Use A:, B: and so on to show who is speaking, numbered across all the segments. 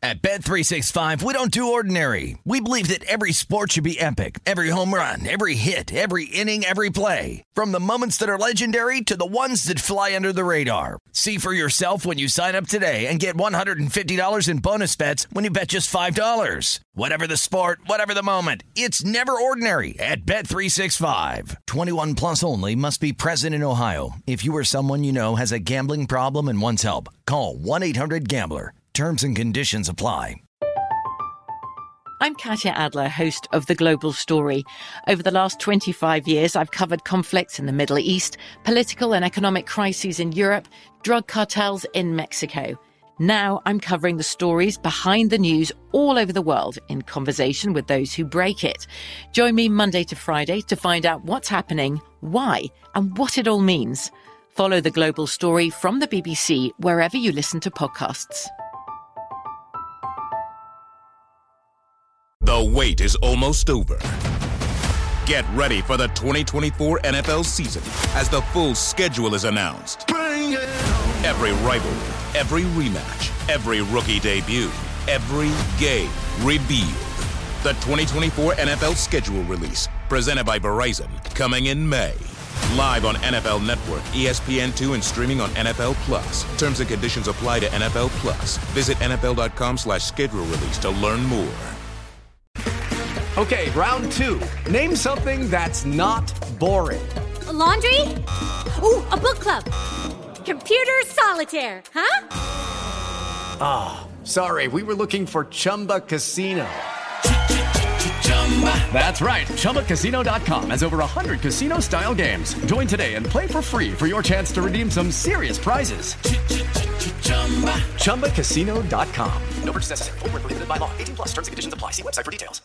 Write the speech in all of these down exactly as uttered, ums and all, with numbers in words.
A: At Bet three sixty-five, we don't do ordinary. We believe that every sport should be epic. Every home run, every hit, every inning, every play. From the moments that are legendary to the ones that fly under the radar. See for yourself when you sign up today and get one hundred fifty dollars in bonus bets when you bet just five dollars. Whatever the sport, whatever the moment, it's never ordinary at Bet three sixty-five. twenty-one plus only. Must be present in Ohio. If you or someone you know has a gambling problem and wants help, call one eight hundred gambler. Terms and conditions apply.
B: I'm Katya Adler, host of The Global Story. Over the last twenty-five years, I've covered conflicts in the Middle East, political and economic crises in Europe, drug cartels in Mexico. Now I'm covering the stories behind the news all over the world in conversation with those who break it. Join me Monday to Friday to find out what's happening, why, and what it all means. Follow The Global Story from the B B C wherever you listen to podcasts.
C: The wait is almost over. Get ready for the twenty twenty-four N F L season as the full schedule is announced. Bring it on. Every rivalry, every rematch, every rookie debut, every game revealed. The twenty twenty-four N F L schedule release, presented by Verizon, coming in May. Live on N F L Network, E S P N two, and streaming on N F L Plus. Terms and conditions apply to N F L Plus. Visit N F L dot com slash schedule release to learn more.
D: Okay, round two. Name something that's not boring.
E: A laundry? Ooh, a book club. Computer solitaire, huh?
D: Ah, oh, sorry, we were looking for Chumba Casino. That's right, Chumba Casino dot com has over one hundred casino-style games. Join today and play for free for your chance to redeem some serious prizes. Chumba Casino dot com. No purchase necessary. Void where prohibited by law. eighteen plus terms and conditions apply. See website for details.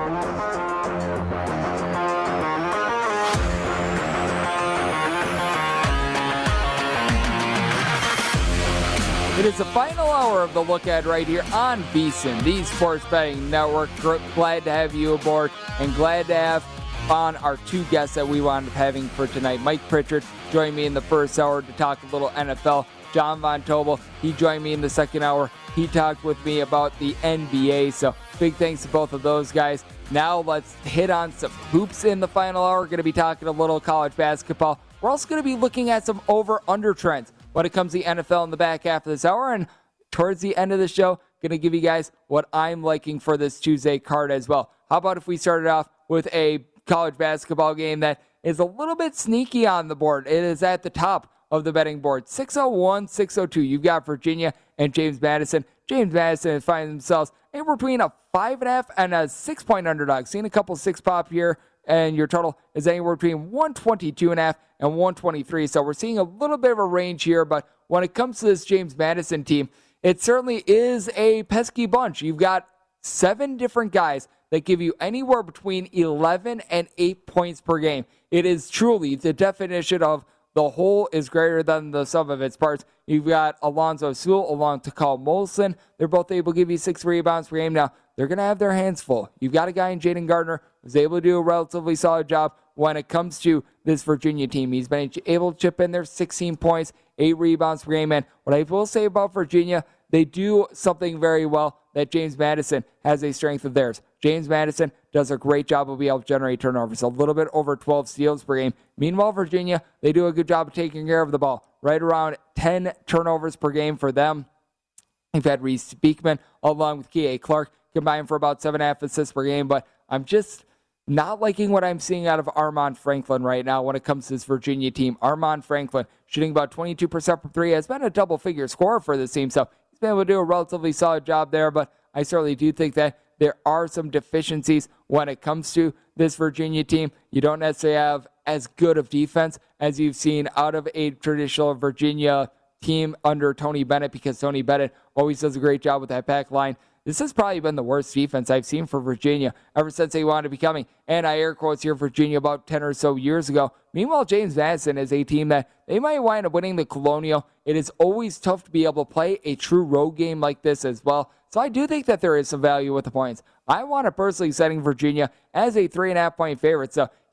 F: It is the final hour of the Look Ahead right here on VSiN, the Sports Betting Network. Glad to have you aboard and glad to have on our two guests that we wound up having for tonight. Mike Pritchard joined me in the first hour to talk a little N F L. John Von Tobel, he joined me in the second hour. He talked with me about the N B A, so big thanks to both of those guys. Now let's hit on some hoops in the final hour. We're going to be talking a little college basketball. We're also going to be looking at some over-under trends when it comes to the N F L in the back half of this hour. And towards the end of the show, going to give you guys what I'm liking for this Tuesday card as well. How about if we started off with a college basketball game that is a little bit sneaky on the board? It is at the top of the betting board. six oh one, six oh two. You've got Virginia and James Madison. James Madison is finding themselves anywhere between a five and a half and a six point underdog. Seeing a couple six pop here, and your total is anywhere between one twenty-two and a half and one twenty-three. So we're seeing a little bit of a range here, but when it comes to this James Madison team, it certainly is a pesky bunch. You've got seven different guys that give you anywhere between eleven and eight points per game. It is truly the definition of the whole is greater than the sum of its parts. You've got Alonzo Sewell along to Carl Molson. They're both able to give you six rebounds per game. Now, they're going to have their hands full. You've got a guy in Jaden Gardner who's able to do a relatively solid job when it comes to this Virginia team. He's been able to chip in there sixteen points, eight rebounds per game. And what I will say about Virginia, they do something very well that James Madison has a strength of theirs. James Madison does a great job of being able to generate turnovers, a little bit over twelve steals per game. Meanwhile, Virginia, they do a good job of taking care of the ball, right around ten turnovers per game for them. We've had Reese Beekman along with K A Clark combined for about seven and a half assists per game, but I'm just not liking what I'm seeing out of Armand Franklin right now when it comes to this Virginia team. Armand Franklin shooting about twenty-two percent from three, has been a double-figure scorer for this team, so he's been able to do a relatively solid job there, but I certainly do think that there are some deficiencies when it comes to this Virginia team. You don't necessarily have as good of defense as you've seen out of a traditional Virginia team under Tony Bennett, because Tony Bennett always does a great job with that pack line. This has probably been the worst defense I've seen for Virginia ever since they wanted to becoming, and I air quotes here, Virginia about ten or so years ago. Meanwhile, James Madison is a team that they might wind up winning the Colonial. It is always tough to be able to play a true road game like this as well. So I do think that there is some value with the points. I want to personally setting Virginia as a three and a half point favorite. So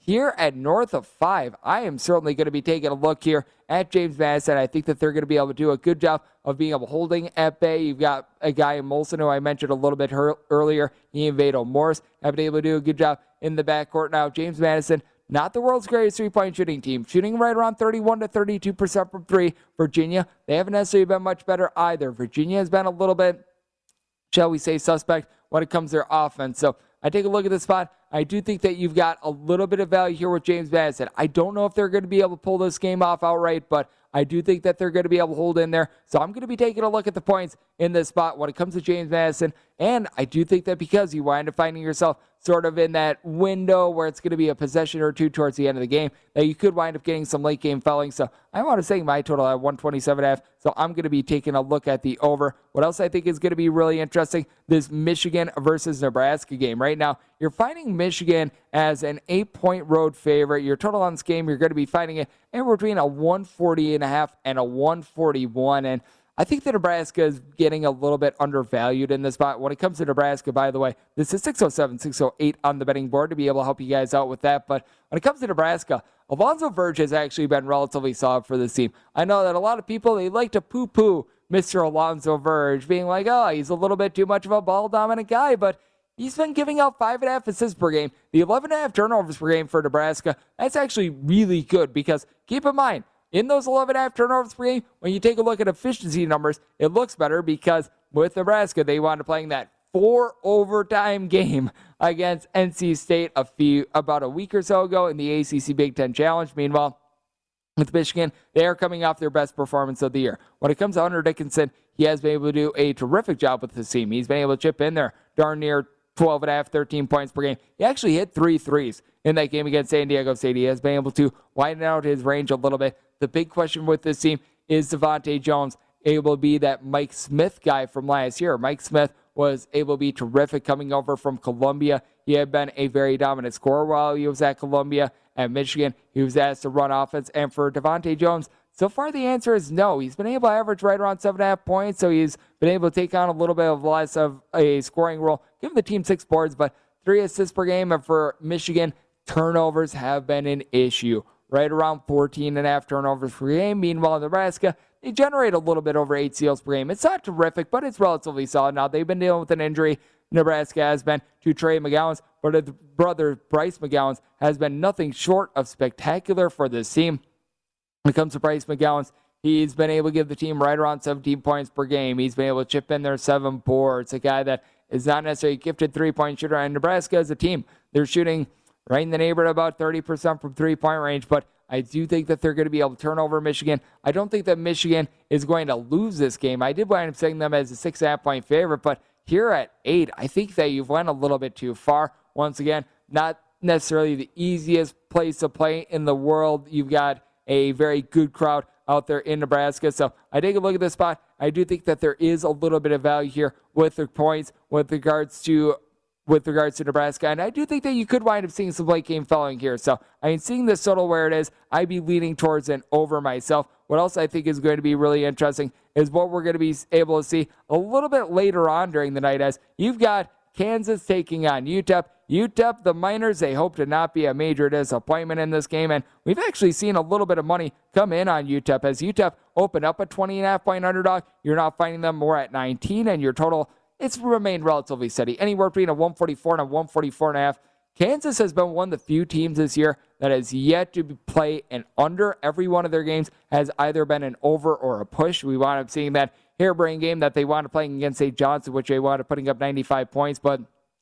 F: here at north of five, I am certainly going to be taking a look here at James Madison. I think that they're going to be able to do a good job of being able to holding at bay. You've got a guy in Molson who I mentioned a little bit her- earlier. Ian Vado Morris have been able to do a good job in the backcourt. Now, James Madison, not the world's greatest three-point shooting team, shooting right around thirty-one to thirty-two percent from three. Virginia, they haven't necessarily been much better either. Virginia has been a little bit, shall we say, suspect when it comes to their offense. So I take a look at this spot. I do think that you've got a little bit of value here with James Madison. I don't know if they're going to be able to pull this game off outright, but I do think that they're going to be able to hold in there. So I'm going to be taking a look at the points in this spot when it comes to James Madison. And I do think that because you wind up finding yourself sort of in that window where it's going to be a possession or two towards the end of the game, that you could wind up getting some late game fouling. So I want to say my total at one twenty-seven and a half. So I'm going to be taking a look at the over. What else I think is going to be really interesting? This Michigan versus Nebraska game. Right now, you're finding Michigan as an eight-point road favorite. Your total on this game, you're going to be finding it anywhere between a one forty and a half and a one forty-one. And I think that Nebraska is getting a little bit undervalued in this spot. When it comes to Nebraska, by the way, this is six oh seven, six oh eight on the betting board to be able to help you guys out with that. But when it comes to Nebraska, Alonzo Verge has actually been relatively solid for this team. I know that a lot of people, they like to poo-poo Mister Alonzo Verge, being like, oh, he's a little bit too much of a ball-dominant guy, but he's been giving out five and a half assists per game. The eleven and a half turnovers per game for Nebraska, that's actually really good because keep in mind, in those eleven and a half turnovers per game, when you take a look at efficiency numbers, it looks better because with Nebraska, they wound up playing that four overtime game against N C State a few about a week or so ago in the A C C Big Ten Challenge. Meanwhile, with Michigan, they are coming off their best performance of the year. When it comes to Hunter Dickinson, he has been able to do a terrific job with his team. He's been able to chip in there darn near twelve and a half, thirteen points per game. He actually hit three threes in that game against San Diego State. He has been able to widen out his range a little bit. The big question with this team is Devontae Jones able to be that Mike Smith guy from last year. Mike Smith was able to be terrific coming over from Columbia. He had been a very dominant scorer while he was at Columbia. At Michigan, he was asked to run offense. And for Devontae Jones, so far the answer is no. He's been able to average right around seven and a half points, so he's been able to take on a little bit of less of a scoring role. Give the team six boards, but three assists per game. And for Michigan, turnovers have been an issue. Right around fourteen and a half turnovers per game. Meanwhile, Nebraska, they generate a little bit over eight steals per game. It's not terrific, but it's relatively solid. Now, they've been dealing with an injury. Nebraska has been to Trey McGowan's, but his brother Bryce McGowan's has been nothing short of spectacular for this team. When it comes to Bryce McGowan's, he's been able to give the team right around seventeen points per game. He's been able to chip in their seven boards. A guy that is not necessarily a gifted three-point shooter. And Nebraska as a team, they're shooting right in the neighborhood about thirty percent from three-point range, but I do think that they're going to be able to turn over Michigan. I don't think that Michigan is going to lose this game. I did wind up setting them as a six and a half point favorite, but here at eight, I think that you've went a little bit too far. Once again, not necessarily the easiest place to play in the world. You've got a very good crowd out there in Nebraska. So I take a look at this spot. I do think that there is a little bit of value here with the points with regards to with regards to Nebraska. And I do think that you could wind up seeing some late game following here. So, I mean, seeing this total where it is, I'd be leaning towards an over myself. What else I think is going to be really interesting is what we're going to be able to see a little bit later on during the night as you've got Kansas taking on U T E P. U T E P, the Miners, they hope to not be a major disappointment in this game. And we've actually seen a little bit of money come in on U T E P as U T E P opened up a twenty and a half point underdog. You're now finding them more at nineteen, and your total, it's remained relatively steady, anywhere between a one forty-four and a one forty-four and a half. Kansas has been one of the few teams this year that has yet to play an under. Every one of their games has either been an over or a push. We wound up seeing that harebrained game that they wound up playing against Saint John's, which they wound up putting up ninety-five points. But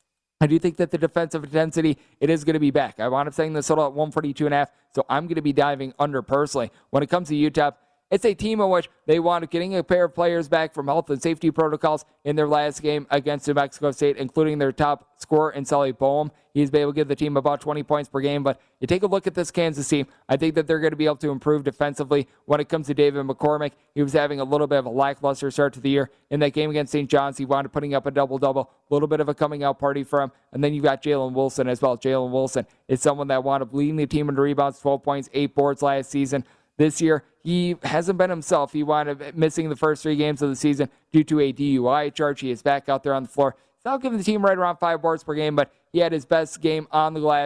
F: I do think that the defensive intensity, it is going to be back. I wound up saying this total at one forty-two and a half, so I'm going to be diving under personally. When it comes to U T E P, it's a team in which they wound up getting a pair of players back from health and safety protocols in their last game against New Mexico State, including their top scorer in Sully Boehm. He's been able to give the team about twenty points per game, but you take a look at this Kansas team, I think that they're going to be able to improve defensively. When it comes to David McCormick, he was having a little bit of a lackluster start to the year. In that game against Saint John's, he wound up putting up a double-double, a little bit of a coming-out party for him. And then you've got Jalen Wilson as well. Jalen Wilson is someone that wound up leading the team in rebounds, twelve points, eight boards last season. This year, he hasn't been himself. He wound up missing the first three games of the season due to a D U I charge. He is back out there on the floor. He's now giving the team right around five boards per game, but he had his best game on the glass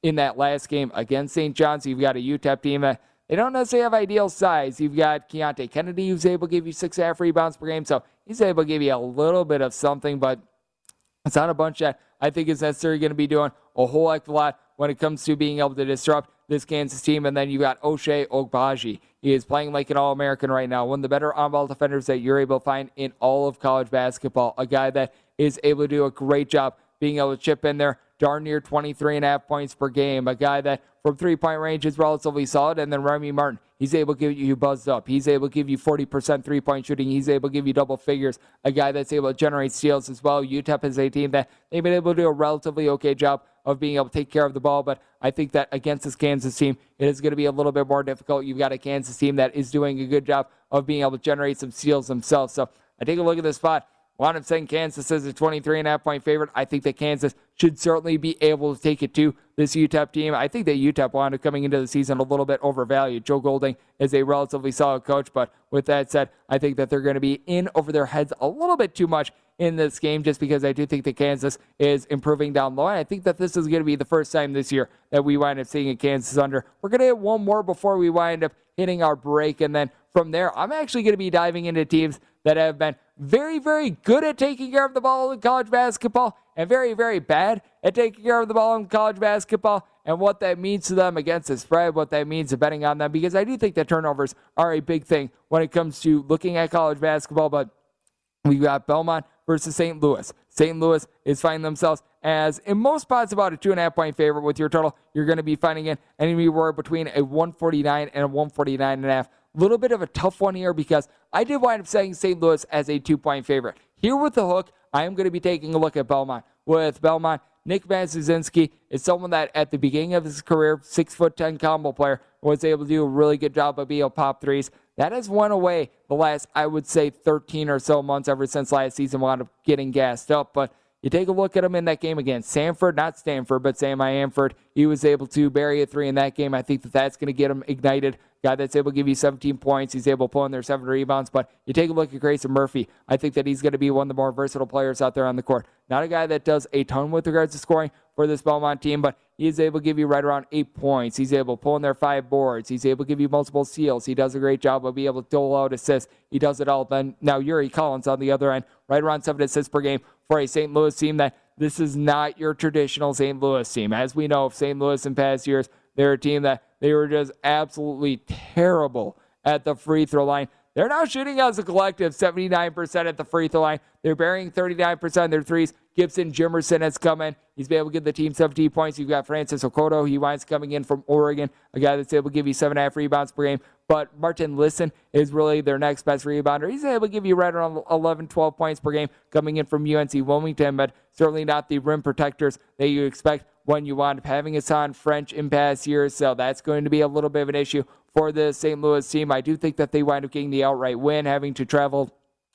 F: in that last game against Saint John's. You've got a U T E P team that they don't necessarily have ideal size. You've got Keontae Kennedy, who's able to give you six and a half rebounds per game, so he's able to give you a little bit of something, but it's not a bunch that I think is necessarily going to be doing a whole heck of a lot when it comes to being able to disrupt this Kansas team. And then you got Ochai Agbaji. He is playing like an All-American right now, one of the better on-ball defenders that you're able to find in all of college basketball, a guy that is able to do a great job being able to chip in there darn near twenty-three and a half points per game, a guy that from three-point range is relatively solid. And then Remy Martin, he's able to give you buzzed up. He's able to give you forty percent three-point shooting. He's able to give you double figures, a guy that's able to generate steals as well. U T E P is a team that they've been able to do a relatively okay job of being able to take care of the ball, but I think that against this Kansas team, it is going to be a little bit more difficult. You've got a Kansas team that is doing a good job of being able to generate some steals themselves. So I take a look at this spot. Wound up saying Kansas is a twenty-three and a half point favorite. I think that Kansas should certainly be able to take it to this U T E P team. I think that U T E P wound up coming into the season a little bit overvalued. Joe Golding is a relatively solid coach, but with that said, I think that they're going to be in over their heads a little bit too much in this game, just because I do think that Kansas is improving down low. And I think that this is going to be the first time this year that we wind up seeing a Kansas under. We're going to hit one more before we wind up hitting our break. And then from there, I'm actually going to be diving into teams that have been very, very good at taking care of the ball in college basketball and very, very bad at taking care of the ball in college basketball, and what that means to them against the spread, what that means to betting on them, because I do think that turnovers are a big thing when it comes to looking at college basketball. But we've got Belmont versus Saint Louis. Saint Louis is finding themselves as, in most spots, about a two and a half point favorite. With your total, you're going to be finding it anywhere between a one forty-nine and a one forty-nine and a half. A little bit of a tough one here because I did wind up saying Saint Louis as a two-point favorite. Here with the hook, I am going to be taking a look at Belmont. With Belmont, Nick Mazuzinski is someone that at the beginning of his career, six foot ten combo player, was able to do a really good job of being able to pop threes. That has went away the last, I would say, thirteen or so months ever since last season wound up getting gassed up. But you take a look at him in that game against Sanford, not Stanford, but Sam Amford. He was able to bury a three in that game. I think that that's going to get him ignited. Guy that's able to give you seventeen points. He's able to pull in their seven rebounds. But you take a look at Grayson Murphy. I think that he's going to be one of the more versatile players out there on the court. Not a guy that does a ton with regards to scoring for this Belmont team, but he is able to give you right around eight points. He's able to pull in their five boards. He's able to give you multiple steals. He does a great job of being able to dole out assists. He does it all. Then now Yuri Collins on the other end, right around seven assists per game for a Saint Louis team that this is not your traditional Saint Louis team. As we know, Saint Louis in past years, they're a team that they were just absolutely terrible at the free throw line. They're now shooting as a collective seventy-nine percent at the free throw line. They're burying thirty-nine percent of their threes. Gibson Jimerson has come in. He's been able to give the team seventeen points. You've got Francis Okoto. He winds coming in from Oregon, a guy that's able to give you seven and a half rebounds per game. But Martin Lisson is really their next best rebounder. He's able to give you right around eleven, twelve points per game coming in from U N C Wilmington, but certainly not the rim protectors that you expect when you wind up having Hassan French in past years. So that's going to be a little bit of an issue for the Saint Louis team. I do think that they wind up getting the outright win, having to travel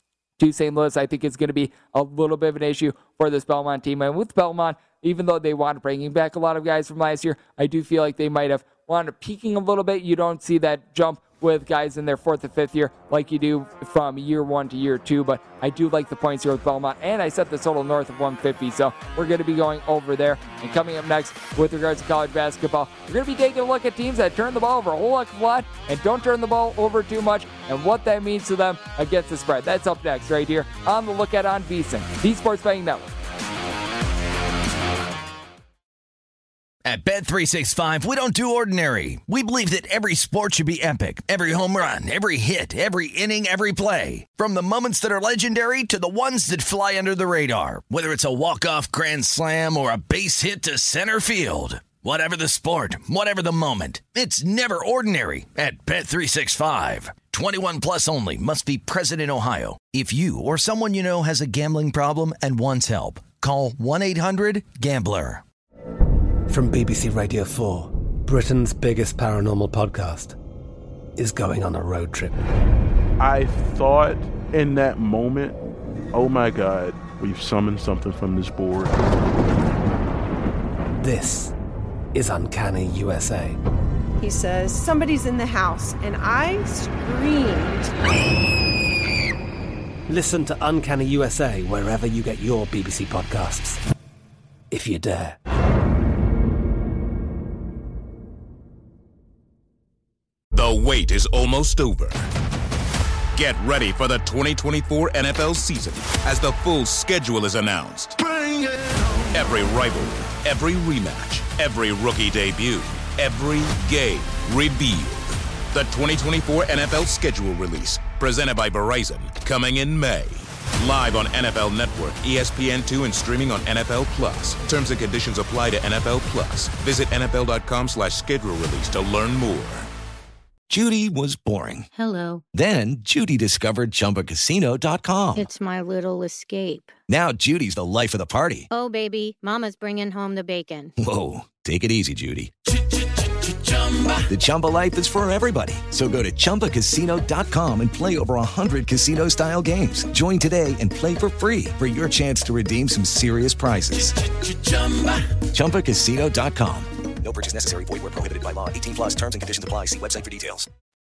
F: to Saint Louis. I think it's going to be a little bit of an issue for this Belmont team. And with Belmont, even though they wound up bringing back a lot of guys from last year, I do feel like they might have wound up peaking a little bit. You don't see that jump with guys in their fourth and fifth year like you do from year one to year two. But I do like the points here with Belmont, and I set the total north of one fifty. So we're going to be going over there. And coming up next with regards to college basketball, we're going to be taking a look at teams that turn the ball over a whole heck of a lot and don't turn the ball over too much, and what that means to them against the spread. That's up next right here on The Lookout on VSiN, the Sports Betting Network.
A: At Bet three sixty-five, we don't do ordinary. We believe that every sport should be epic. Every home run, every hit, every inning, every play. From the moments that are legendary to the ones that fly under the radar. Whether it's a walk-off grand slam or a base hit to center field. Whatever the sport, whatever the moment. It's never ordinary at Bet three sixty-five. twenty-one plus only. Must be present in Ohio. If you or someone you know has a gambling problem and wants help, call one eight hundred gambler.
G: From B B C Radio four, Britain's biggest paranormal podcast is going on a road trip.
H: I thought in that moment, oh my God, we've summoned something from this board.
G: This is Uncanny U S A.
I: He says, somebody's in the house, and I screamed.
G: Listen to Uncanny U S A wherever you get your B B C podcasts, if you dare.
C: The wait is almost over. Get ready for the twenty twenty-four N F L season as the full schedule is announced. Every rivalry, every rematch, every rookie debut, every game revealed. The twenty twenty-four N F L schedule release, presented by Verizon, coming in May. Live on N F L Network, E S P N two, and streaming on N F L Plus. Terms and conditions apply to N F L Plus. Visit N F L dot com slash schedule release to learn more.
A: Judy was boring.
E: Hello.
A: Then Judy discovered Chumba Casino dot com.
E: It's my little escape.
A: Now Judy's the life of the party.
E: Oh, baby, mama's bringing home the bacon.
A: Whoa, take it easy, Judy. The Chumba life is for everybody. So go to Chumba Casino dot com and play over one hundred casino-style games. Join today and play for free for your chance to redeem some serious prizes. Chumba Casino dot com. No purchase necessary. Void where prohibited by law. eighteen plus terms and conditions apply. See website for details.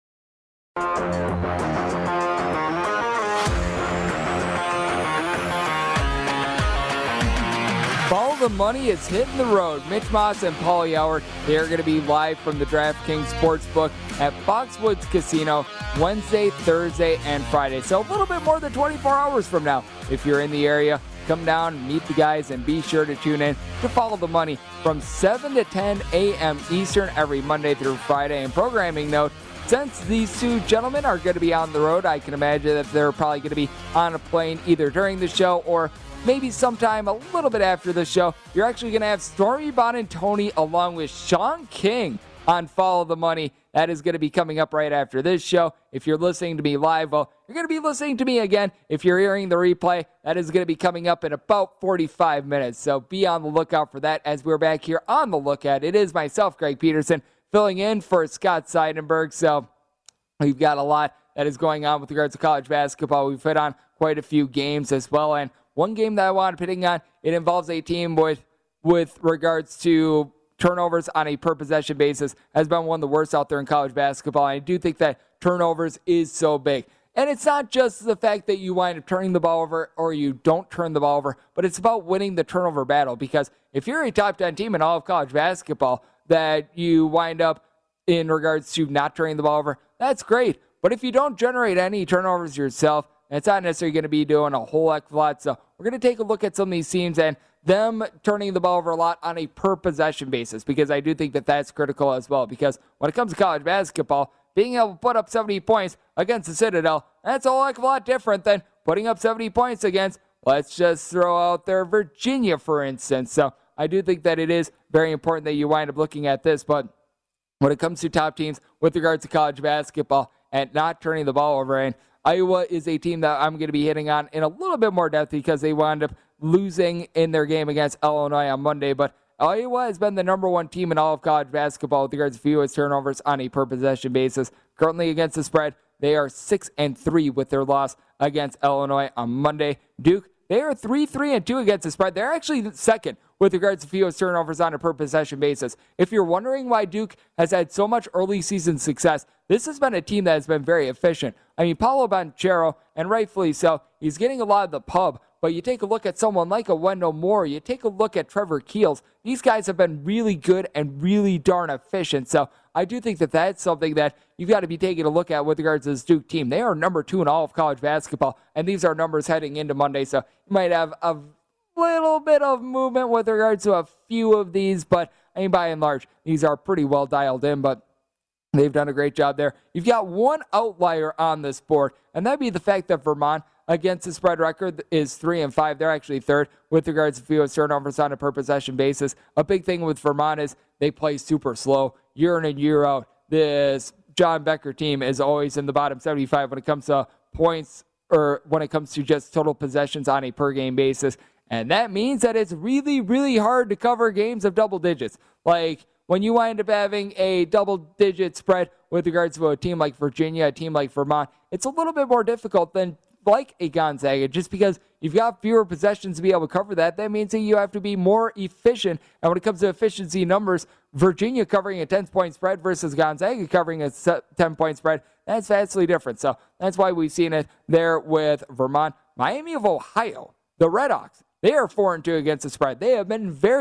F: Follow the Money is hitting the road. Mitch Moss and Paulie Howard, they are going to be live from the DraftKings Sportsbook at Foxwoods Casino Wednesday, Thursday, and Friday. So a little bit more than twenty-four hours from now. If you're in the area, come down, meet the guys, and be sure to tune in to Follow the Money from seven to ten a.m. Eastern every Monday through Friday. And programming note, since these two gentlemen are going to be on the road, I can imagine that they're probably going to be on a plane either during the show or maybe sometime a little bit after the show. You're actually going to have Stormy Buonantony along with Sean King on Follow the Money. That is going to be coming up right after this show. If you're listening to me live, well, you're going to be listening to me again. If you're hearing the replay, that is going to be coming up in about forty-five minutes. So be on the lookout for that as we're back here on The Lookout. It is myself, Greg Peterson, filling in for Scott Seidenberg. So we've got a lot that is going on with regards to college basketball. We've hit on quite a few games as well. And one game that I wanted to pitting on, it involves a team with, with regards to turnovers on a per-possession basis, has been one of the worst out there in college basketball. And I do think that turnovers is so big. And it's not just the fact that you wind up turning the ball over or you don't turn the ball over, but it's about winning the turnover battle. Because if you're a top ten team in all of college basketball, that you wind up in regards to not turning the ball over, that's great. But if you don't generate any turnovers yourself, it's not necessarily going to be doing a whole heck of a lot. So we're going to take a look at some of these teams and them turning the ball over a lot on a per-possession basis, because I do think that that's critical as well. Because when it comes to college basketball, being able to put up seventy points against the Citadel, that's a whole heck of a lot different than putting up seventy points against, let's just throw out there, Virginia, for instance. So I do think that it is very important that you wind up looking at this. But when it comes to top teams with regards to college basketball and not turning the ball over, and Iowa is a team that I'm going to be hitting on in a little bit more depth because they wound up losing in their game against Illinois on Monday. But Iowa has been the number one team in all of college basketball with regards to fewest turnovers on a per-possession basis. Currently against the spread, they are six and three with their loss against Illinois on Monday. Duke, they are three three and two against the spread. They're actually second with regards to fewest turnovers on a per-possession basis. If you're wondering why Duke has had so much early season success, this has been a team that has been very efficient. I mean, Paolo Banchero, and rightfully so, he's getting a lot of the pub. But you take a look at someone like a Wendell Moore, you take a look at Trevor Keels, these guys have been really good and really darn efficient. So I do think that that's something that you've got to be taking a look at with regards to this Duke team. They are number two in all of college basketball, and these are numbers heading into Monday. So you might have a little bit of movement with regards to a few of these, but I mean, by and large, these are pretty well dialed in. But they've done a great job there. You've got one outlier on this board, and that'd be the fact that Vermont, against the spread record, is three and five. They're actually third with regards to fewest turnovers on a per possession basis. A big thing with Vermont is they play super slow year in and year out. This John Becker team is always in the bottom seventy-five when it comes to points, or when it comes to just total possessions on a per game basis. And that means that it's really, really hard to cover games of double digits. Like when you wind up having a double digit spread with regards to a team like Virginia, a team like Vermont, it's a little bit more difficult than like a Gonzaga, just because you've got fewer possessions to be able to cover that. That means that you have to be more efficient. And when it comes to efficiency numbers, Virginia covering a ten-point spread versus Gonzaga covering a ten-point spread, that's vastly different. So that's why we've seen it there with Vermont. Miami of Ohio, the Redhawks, they are four and two against the spread. They have been very good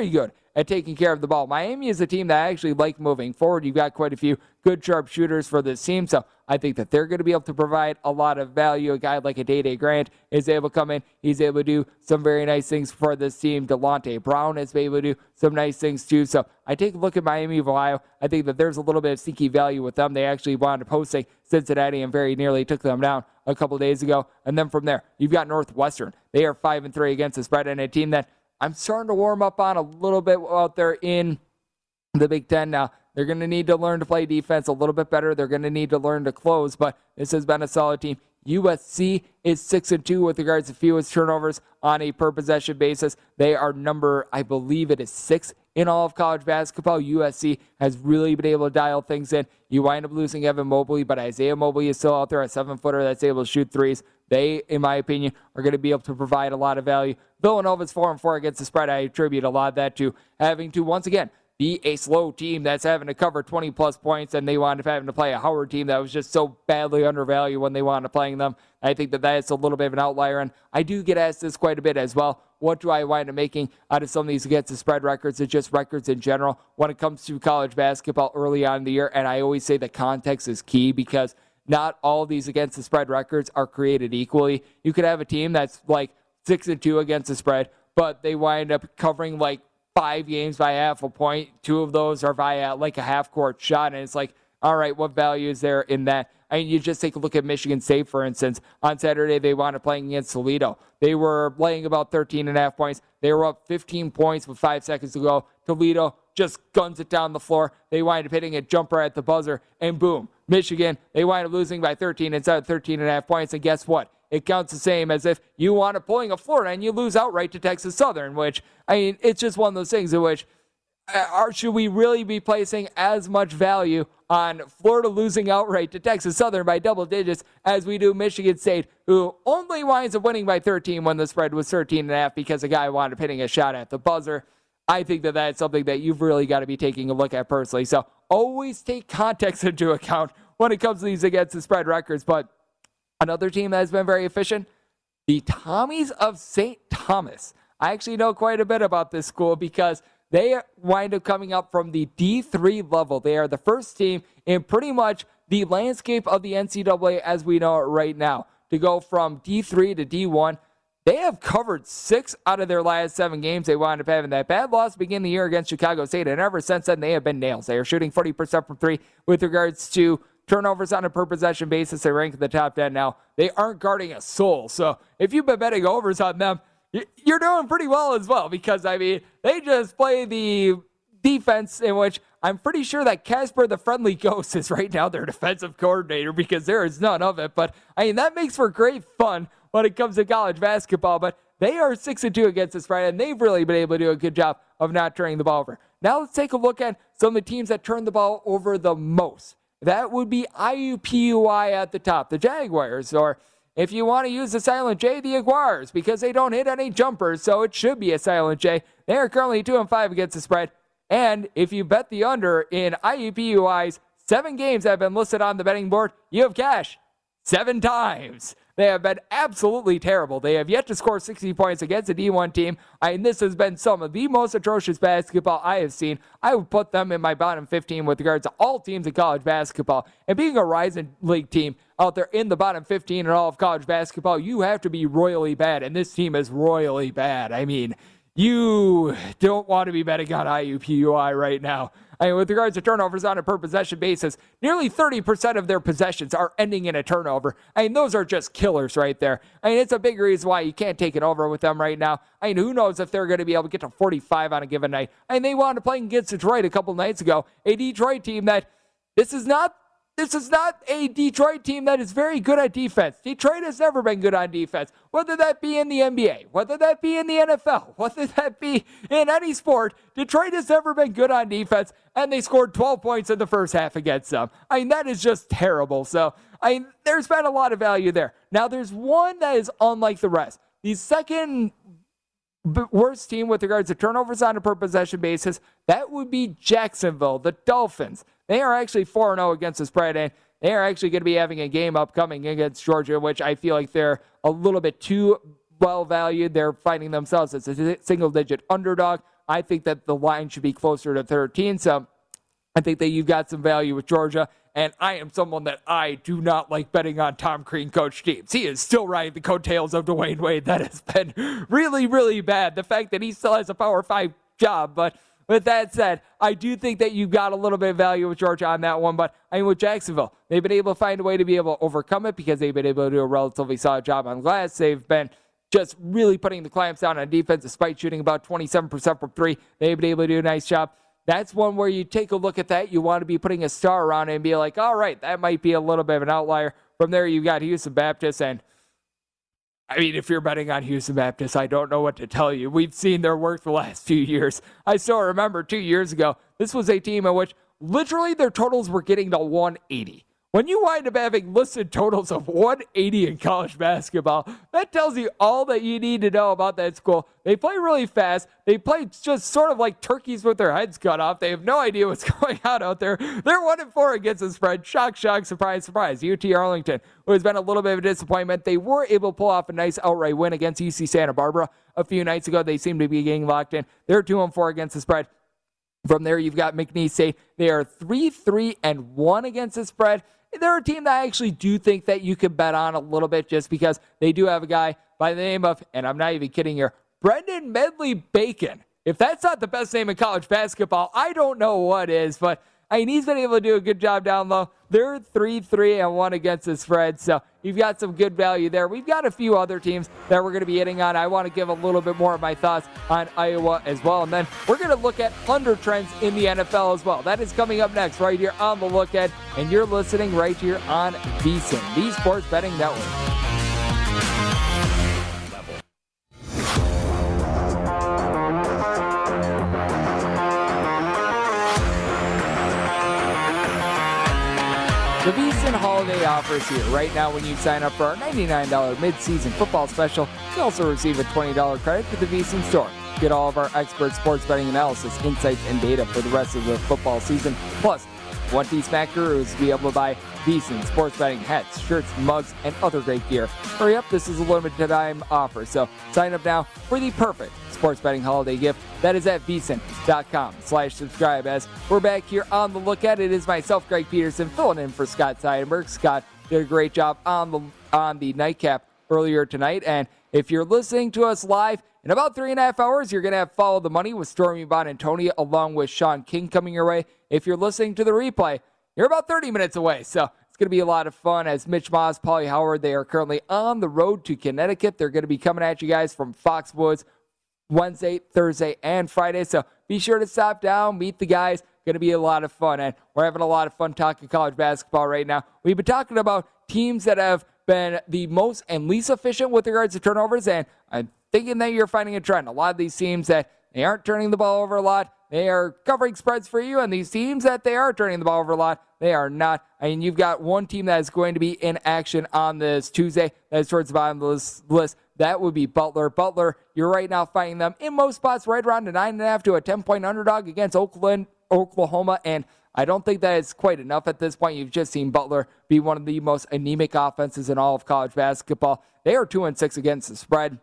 F: at taking care of the ball. Miami is a team that I actually like moving forward. You've got quite a few good sharp shooters for this team, so I think that they're going to be able to provide a lot of value. A guy like a Day-Day Grant is able to come in. He's able to do some very nice things for this team. Delonte Brown is able to do some nice things too. So I take a look at Miami of Ohio. I think that there's a little bit of sneaky value with them. They actually wound up hosting Cincinnati and very nearly took them down a couple days ago. And then from there, you've got Northwestern. They are five and three against the spread, and a team that I'm starting to warm up on a little bit out there in the Big Ten now. They're going to need to learn to play defense a little bit better. They're going to need to learn to close, but this has been a solid team. U S C is six and two with regards to fewest turnovers on a per possession basis. They are number, I believe it is six in all of college basketball. U S C has really been able to dial things in. You wind up losing Evan Mobley, but Isaiah Mobley is still out there, a seven-footer that's able to shoot threes. They, in my opinion, are going to be able to provide a lot of value. Villanova's four and four against the spread. I attribute a lot of that to having to, once again, be a slow team that's having to cover twenty-plus points, and they wound up having to play a Howard team that was just so badly undervalued when they wound up playing them. I think that that's a little bit of an outlier, and I do get asked this quite a bit as well. What do I wind up making out of some of these against the spread records and just records in general when it comes to college basketball early on in the year? And I always say that context is key because not all of these against the spread records are created equally. You could have a team that's like six and two against the spread, but they wind up covering like five games by half a point. Two of those are via like a half-court shot, and it's like, all right, what value is there in that? I mean, you just take a look at Michigan State, for instance. On Saturday, they wound up playing against Toledo. They were playing about thirteen and a half points. They were up fifteen points with five seconds to go. Toledo just guns it down the floor. They wind up hitting a jumper at the buzzer, and boom, Michigan, they wind up losing by thirteen instead of thirteen and a half points, and guess what? It counts the same as if you want to pulling a Florida and you lose outright to Texas Southern, which, I mean, it's just one of those things in which, uh, should we really be placing as much value on Florida losing outright to Texas Southern by double digits as we do Michigan State, who only winds up winning by thirteen when the spread was thirteen and a half because a guy wound up hitting a shot at the buzzer? I think that that's something that you've really got to be taking a look at personally. So always take context into account when it comes to these against the spread records, but another team that has been very efficient, the Tommies of Saint Thomas. I actually know quite a bit about this school because they wind up coming up from the D three level. They are the first team in pretty much the landscape of the N C double A as we know it right now to go from D three to D one. They have covered six out of their last seven games. They wound up having that bad loss beginning the year against Chicago State, and ever since then, they have been nails. They are shooting forty percent from three with regards to turnovers on a per possession basis. They rank in the top ten now. They aren't guarding a soul. So if you've been betting overs on them, you're doing pretty well as well because, I mean, they just play the defense in which I'm pretty sure that Casper the Friendly Ghost is right now their defensive coordinator because there is none of it. But, I mean, that makes for great fun when it comes to college basketball. But they are six and two against this spread, and they've really been able to do a good job of not turning the ball over. Now let's take a look at some of the teams that turn the ball over the most. That would be I U P U I at the top, the Jaguars, or if you want to use the silent J, the Jaguars, because they don't hit any jumpers, so it should be a silent J. They are currently two and five against the spread, and if you bet the under in I U P U I's seven games that have been listed on the betting board, you have cash seven times. They have been absolutely terrible. They have yet to score sixty points against a D one team. I mean, this has been some of the most atrocious basketball I have seen. I would put them in my bottom fifteen with regards to all teams in college basketball. And being a Rising League team out there in the bottom fifteen in all of college basketball, you have to be royally bad. And this team is royally bad. I mean, you don't want to be betting on I U P U I right now. I mean, with regards to turnovers on a per possession basis, nearly thirty percent of their possessions are ending in a turnover. I mean, those are just killers right there. I mean, it's a big reason why you can't take it over with them right now. I mean, who knows if they're going to be able to get to forty-five on a given night. I mean, they wound up playing against Detroit a couple nights ago, a Detroit team that this is not This is not a Detroit team that is very good at defense. Detroit has never been good on defense, whether that be in the N B A, whether that be in the N F L, whether that be in any sport. Detroit has never been good on defense, and they scored twelve points in the first half against them. I mean, that is just terrible. So, I mean, there's been a lot of value there. Now, there's one that is unlike the rest. The second worst team with regards to turnovers on a per possession basis, that would be Jacksonville, the Dolphins. They are actually four and oh against the spread, and they are actually going to be having a game upcoming against Georgia, which I feel like they're a little bit too well valued. They're finding themselves as a single-digit underdog. I think that the line should be closer to thirteen. So I think that you've got some value with Georgia. And I am someone that I do not like betting on Tom Crean coach teams. He is still riding the coattails of Dwayne Wade. That has been really, really bad. The fact that he still has a Power Five job. But with that said, I do think that you've got a little bit of value with Georgia on that one. But I mean, with Jacksonville, they've been able to find a way to be able to overcome it because they've been able to do a relatively solid job on glass. They've been just really putting the clamps down on defense despite shooting about twenty-seven percent from three. They've been able to do a nice job. That's one where you take a look at that. You want to be putting a star around it and be like, all right, that might be a little bit of an outlier. From there, you've got Houston Baptist. And, I mean, if you're betting on Houston Baptist, I don't know what to tell you. We've seen their work the last few years. I still remember two years ago, this was a team in which literally their totals were getting to one eighty. When you wind up having listed totals of one eighty in college basketball, that tells you all that you need to know about that school. They play really fast. They play just sort of like turkeys with their heads cut off. They have no idea what's going on out there. They're one and four against the spread. Shock, shock, surprise, surprise. U T Arlington, who has been a little bit of a disappointment. They were able to pull off a nice outright win against U C Santa Barbara a few nights ago. They seem to be getting locked in. They're two and four against the spread. From there, you've got McNeese State. They are three, three, and one against the spread. They're a team that I actually do think that you could bet on a little bit just because they do have a guy by the name of, and I'm not even kidding here, Brendan Medley Bacon. If that's not the best name in college basketball, I don't know what is, but I mean, he's been able to do a good job down low. They're three, three, and one against the spread, so you've got some good value there. We've got a few other teams that we're going to be hitting on. I want to give a little bit more of my thoughts on Iowa as well, and then we're going to look at under trends in the N F L as well. That is coming up next right here on The Look Ahead, and you're listening right here on VSiN, the Sports Betting Network. The VSiN Holiday offers here. Right now, when you sign up for our ninety-nine dollars mid-season football special, you also receive a twenty dollars credit to the VSiN store. Get all of our expert sports betting analysis, insights, and data for the rest of the football season. Plus, want these Smack Gurus to be able to buy VSiN sports betting hats, shirts, mugs, and other great gear. Hurry up, this is a limited time offer, so sign up now for the perfect sports betting holiday gift. That is at VSiN.com slash subscribe. As we're back here on The Look At, it is myself, Greg Peterson, filling in for Scott Seidenberg. Scott did a great job on the on the nightcap earlier tonight, and if you're listening to us live, in about three and a half hours, you're going to have Follow the Money with Stormy Bonantonia along with Sean King coming your way. If you're listening to the replay, you're about thirty minutes away, so it's going to be a lot of fun as Mitch Moss, Paulie Howard, they are currently on the road to Connecticut. They're going to be coming at you guys from Foxwoods Wednesday, Thursday, and Friday. So be sure to stop down, meet the guys. Going to be a lot of fun, and we're having a lot of fun talking college basketball right now. We've been talking about teams that have been the most and least efficient with regards to turnovers, and I'm thinking that you're finding a trend. A lot of these teams that they aren't turning the ball over a lot, they are covering spreads for you, and these teams that they are turning the ball over a lot, they are not. I mean, you've got one team that is going to be in action on this Tuesday that is towards the bottom of this list. That would be Butler. Butler, you're right now finding them in most spots right around a nine point five to a ten-point underdog against Oakland, Oklahoma, and I don't think that is quite enough at this point. You've just seen Butler be one of the most anemic offenses in all of college basketball. They are two and six against the spread.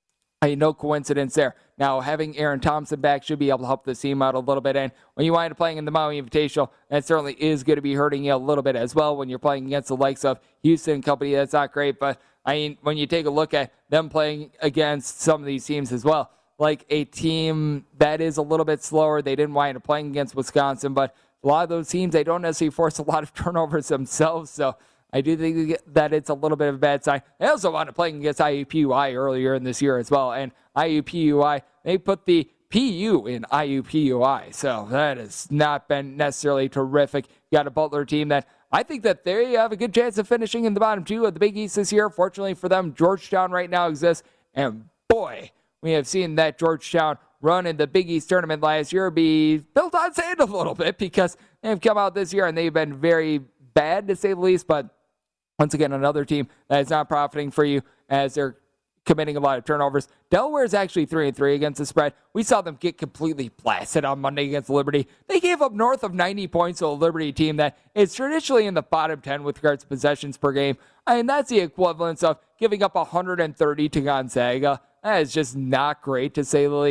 F: I mean, no coincidence there. Now, having Aaron Thompson back should be able to help the team out a little bit. And when you wind up playing in the Maui Invitational, that certainly is going to be hurting you a little bit as well when you're playing against the likes of Houston Company. That's not great. But, I mean, when you take a look at them playing against some of these teams as well, like a team that is a little bit slower, they didn't wind up playing against Wisconsin. But a lot of those teams, they don't necessarily force a lot of turnovers themselves. So I do think that it's a little bit of a bad sign. They also wound up playing against I U P U I earlier in this year as well. And I U P U I, they put the P U in I U P U I. So that has not been necessarily terrific. You got a Butler team that I think that they have a good chance of finishing in the bottom two of the Big East this year. Fortunately for them, Georgetown right now exists. And boy, we have seen that Georgetown run in the Big East tournament last year be built on sand a little bit because they've come out this year and they've been very bad to say the least. But once again, another team that is not profiting for you as they're committing a lot of turnovers. Delaware is actually three and three against the spread. We saw them get completely blasted on Monday against Liberty. They gave up north of ninety points to a Liberty team that is traditionally in the bottom ten with regards to possessions per game. I mean, that's the equivalent of giving up one hundred thirty to Gonzaga. That is just not great, to say the least.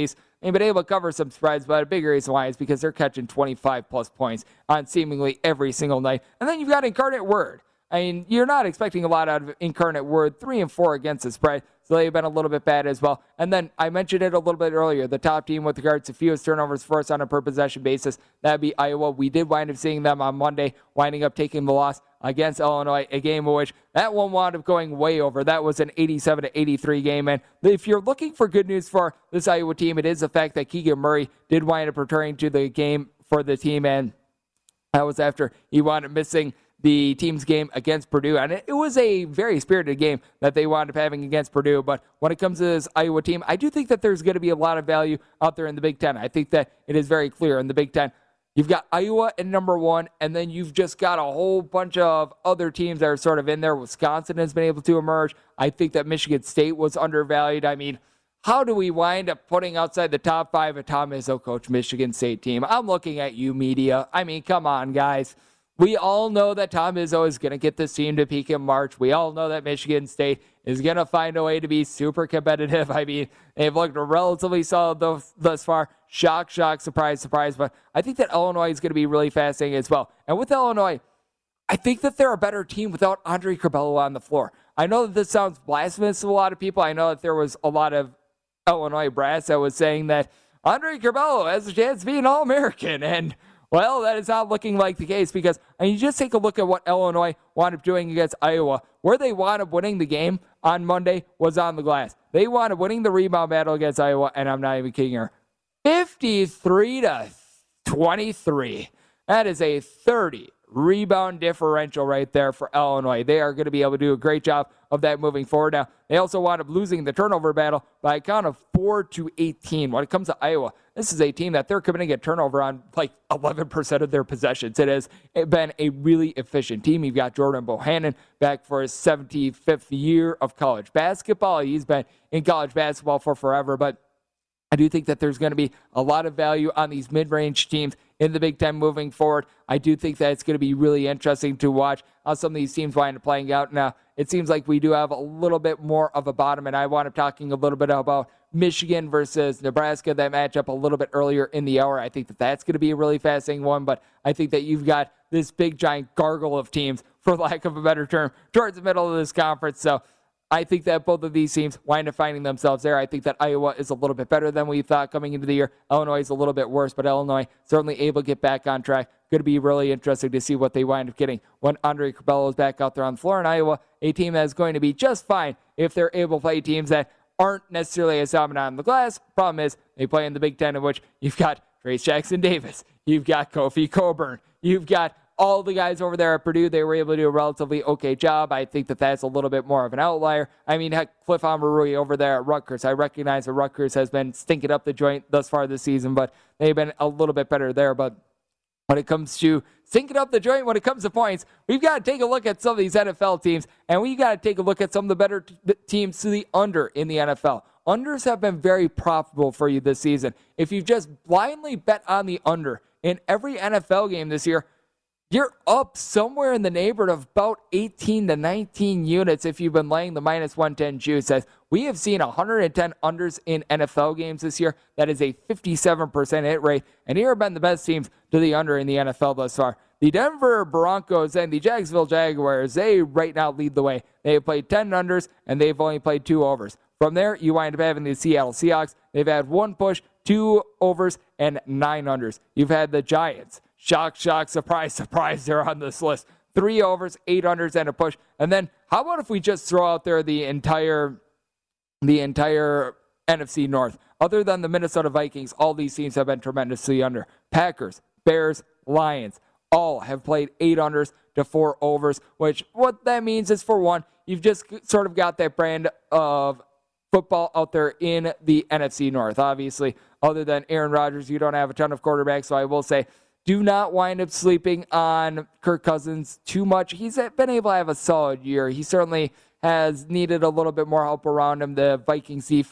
F: They've been able to cover some spreads, but a big reason why is because they're catching twenty-five plus points on seemingly every single night. And then you've got Incarnate Word. I mean, you're not expecting a lot out of Incarnate Word, three and four against the spread, so they've been a little bit bad as well. And then I mentioned it a little bit earlier, the top team with regards to fewest turnovers for us on a per possession basis, that'd be Iowa. We did wind up seeing them on Monday, winding up taking the loss against Illinois, a game in which that one wound up going way over. That was an eighty-seven to eighty-three game. And if you're looking for good news for this Iowa team, it is the fact that Keegan Murray did wind up returning to the game for the team, and that was after he wound up missing the team's game against Purdue. And it was a very spirited game that they wound up having against Purdue. But when it comes to this Iowa team, I do think that there's going to be a lot of value out there in the Big Ten. I think that it is very clear in the Big Ten. You've got Iowa at number one, and then you've just got a whole bunch of other teams that are sort of in there. Wisconsin has been able to emerge. I think that Michigan State was undervalued. I mean, how do we wind up putting outside the top five a Tom Izzo coach Michigan State team? I'm looking at you, media. I mean, come on, guys. We all know that Tom Izzo is going to get this team to peak in March. We all know that Michigan State is going to find a way to be super competitive. I mean, they've looked relatively solid thus far. Shock, shock, surprise, surprise. But I think that Illinois is going to be really fascinating as well. And with Illinois, I think that they're a better team without Andre Curbelo on the floor. I know that this sounds blasphemous to a lot of people. I know that there was a lot of Illinois brass that was saying that Andre Curbelo has a chance to be an All-American. And well, that is not looking like the case because, I mean, you just take a look at what Illinois wound up doing against Iowa. Where they wound up winning the game on Monday was on the glass. They wound up winning the rebound battle against Iowa, and I'm not even kidding her, fifty-three to twenty-three. That is a thirty rebound differential right there for Illinois. They are going to be able to do a great job of that moving forward. Now, they also wound up losing the turnover battle by a count of four to eighteen. When it comes to Iowa, this is a team that they're committing a turnover on like eleven percent of their possessions. It has been a really efficient team. You've got Jordan Bohannon back for his seventy-fifth year of college basketball. He's been in college basketball for forever, but I do think that there's going to be a lot of value on these mid-range teams in the Big Ten moving forward. I do think that it's going to be really interesting to watch how some of these teams wind up playing out. Now, it seems like we do have a little bit more of a bottom, and I wound up talking a little bit about Michigan versus Nebraska, that matchup a little bit earlier in the hour. I think that that's going to be a really fascinating one, but I think that you've got this big, giant gargle of teams, for lack of a better term, towards the middle of this conference. So I think that both of these teams wind up finding themselves there. I think that Iowa is a little bit better than we thought coming into the year. Illinois is a little bit worse, but Illinois certainly able to get back on track. Going to be really interesting to see what they wind up getting when Andre Curbelo is back out there on the floor. In Iowa, a team that is going to be just fine if they're able to play teams that aren't necessarily as dominant on the glass. Problem is, they play in the Big Ten, in which you've got Trace Jackson Davis, you've got Kofi Cockburn, you've got all the guys over there at Purdue. They were able to do a relatively okay job. I think that that's a little bit more of an outlier. I mean, heck, Cliff Omoruyi over there at Rutgers. I recognize that Rutgers has been stinking up the joint thus far this season, but they've been a little bit better there. But when it comes to stinking up the joint, when it comes to points, we've got to take a look at some of these N F L teams, and we've got to take a look at some of the better t- teams to the under in the N F L. Unders have been very profitable for you this season. If you just blindly bet on the under in every N F L game this year, you're up somewhere in the neighborhood of about eighteen to nineteen units if you've been laying the minus one ten juice. As we have seen one hundred ten unders in N F L games this year. That is a fifty-seven percent hit rate. And here have been the best teams to the under in the N F L thus far. The Denver Broncos and the Jacksonville Jaguars, they right now lead the way. They have played ten unders, and they've only played two overs. From there, you wind up having the Seattle Seahawks. They've had one push, two overs, and nine unders. You've had the Giants. Shock, shock, surprise, surprise, they're on this list. Three overs, eight unders, and a push. And then how about if we just throw out there the entire the entire N F C North? Other than the Minnesota Vikings, all these teams have been tremendously under. Packers, Bears, Lions, all have played eight unders to four overs, which what that means is, for one, you've just sort of got that brand of football out there in the N F C North. Obviously, other than Aaron Rodgers, you don't have a ton of quarterbacks, so I will say, do not wind up sleeping on Kirk Cousins too much. He's been able to have a solid year. He certainly has needed a little bit more help around him. The Vikings defense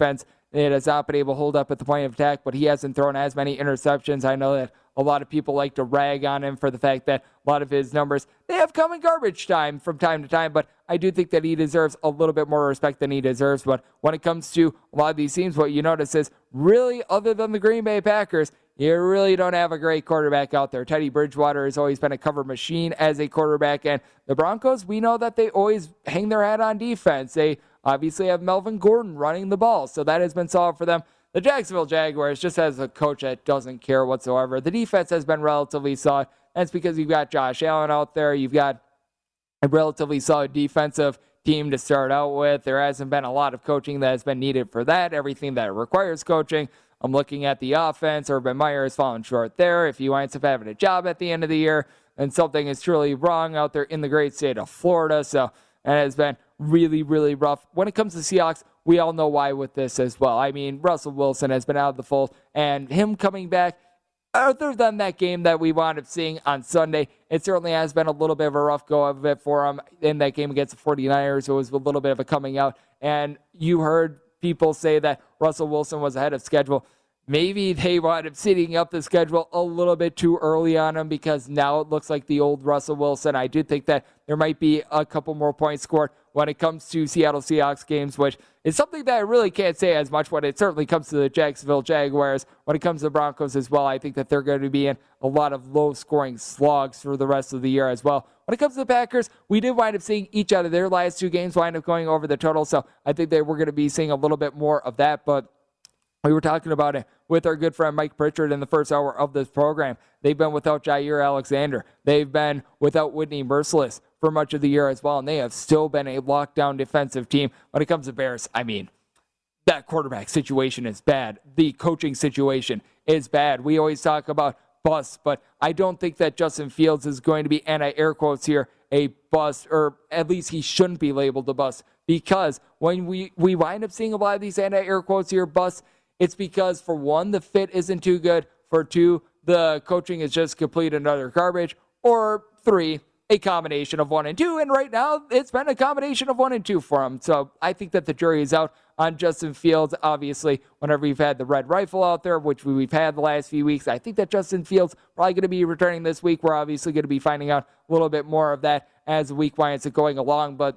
F: it has not been able to hold up at the point of attack, but he hasn't thrown as many interceptions. I know that a lot of people like to rag on him for the fact that a lot of his numbers, they have come in garbage time from time to time, but I do think that he deserves a little bit more respect than he deserves. But when it comes to a lot of these teams, what you notice is really, other than the Green Bay Packers, you really don't have a great quarterback out there. Teddy Bridgewater has always been a cover machine as a quarterback, and the Broncos, we know that they always hang their hat on defense. They obviously have Melvin Gordon running the ball, so that has been solid for them. The Jacksonville Jaguars just has a coach that doesn't care whatsoever. The defense has been relatively solid. That's because you've got Josh Allen out there. You've got a relatively solid defensive team to start out with. There hasn't been a lot of coaching that has been needed for that. Everything that requires coaching. I'm looking at the offense. Urban Meyer has fallen short there. If he winds up having a job at the end of the year, then something is truly wrong out there in the great state of Florida. So it has been really, really rough. When it comes to Seahawks, we all know why with this as well. I mean, Russell Wilson has been out of the fold, and him coming back, other than that game that we wound up seeing on Sunday, it certainly has been a little bit of a rough go of it for him in that game against the 49ers. It was a little bit of a coming out, and you heard people say that Russell Wilson was ahead of schedule. Maybe they wound up setting up the schedule a little bit too early on him because now it looks like the old Russell Wilson. I do think that there might be a couple more points scored when it comes to Seattle Seahawks games, which is something that I really can't say as much when it certainly comes to the Jacksonville Jaguars. When it comes to the Broncos as well, I think that they're going to be in a lot of low-scoring slogs for the rest of the year as well. When it comes to the Packers, we did wind up seeing each out of their last two games wind up going over the total, so I think that we're going to be seeing a little bit more of that, but we were talking about it with our good friend Mike Pritchard in the first hour of this program. They've been without Jair Alexander. They've been without Whitney Merciless for much of the year as well, and they have still been a lockdown defensive team. When it comes to Bears, I mean, that quarterback situation is bad. The coaching situation is bad. We always talk about busts, but I don't think that Justin Fields is going to be, and I air quotes here, a bust, or at least he shouldn't be labeled a bust, because when we, we wind up seeing a lot of these anti-air quotes here, busts, it's because, for one, the fit isn't too good. For two, the coaching is just complete and utter garbage. Or three, a combination of one and two. And right now, it's been a combination of one and two for him. So I think that the jury is out on Justin Fields. Obviously, whenever we've had the red rifle out there, which we've had the last few weeks, I think that Justin Fields probably going to be returning this week. We're obviously going to be finding out a little bit more of that as the week winds up going along. But